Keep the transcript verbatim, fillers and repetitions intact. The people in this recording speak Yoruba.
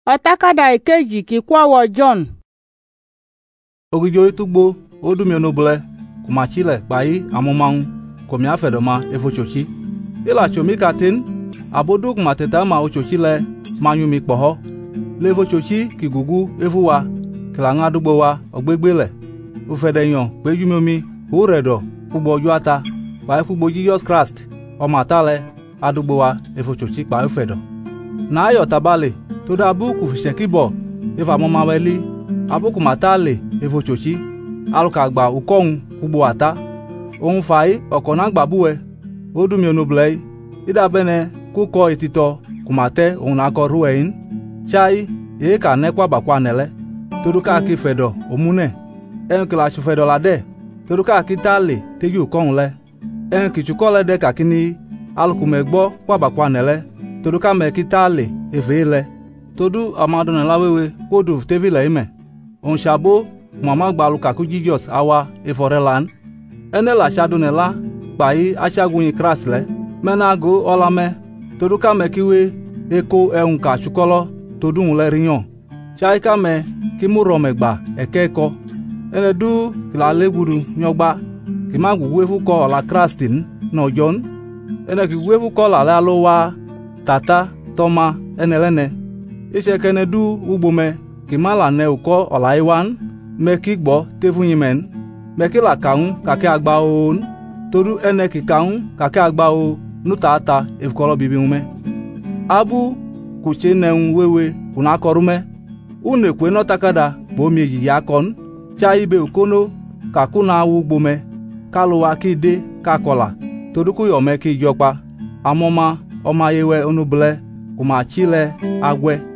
Ọ̀tákàdá ìkejì kì í kwọ́wọ́ John. Ogijo itugbo odumi onobule kumachile kpai amumangu komi afedoma efochochi. Ila chomi katin abodu kumateta ma ochochi le manyumi kpoho. Le efochochi kigugu efuwa kilanga dugbo wa ogbegbele. Ufedenyon gbejumiomi uredo kugbo yuata kpai kugbo Jesus Christ omatale adugbo wa efochochi kpai ufedo. Na ayo tabale todo abu kufishekibo efa mama weli abu kumatale efochochi aluka gba ukon kugbo ata ohun fai okona gbabuwe odumi onoblei ida bene kuko etito kumate ohun ako ruwein chai e ka nekwa bakwa nele todo ka ki fedo omune en kila chu fedo lade todo ka ki tale teju kon le en ki chu kole de ka kini aluku megbo kwa bakwa nele todo ka me ki tale evele todo amado na lawewe kodu tevile ime on shabo mama gbalu ka ku Jesus awa eforelan ene la shadune la pai achagunyi krasle menago olame todo ka me kiwe eko ehun ka chukolo todun le riyon chai ka me ki muro megba ekeko ene du la leguru nyogba ki magugu efu ko la krastin no jon ene ki wefu ko la la lowa tata toma enelene ise kene du ugbome ki mala ne uko olaiwan me ki gbo tefunyimen me ki la kaun ka ke agba on todu ene ki kaun ka ke agba o nutata efkolo bibiume abu kuche neun wewe una korume une kwe no takada bo mi yi yakon cha ibe ukono ka kuna ugbome kaluwa ki de ka kola todu ku yo me ki jopa amoma ọma yewe onubule kuma chile agwe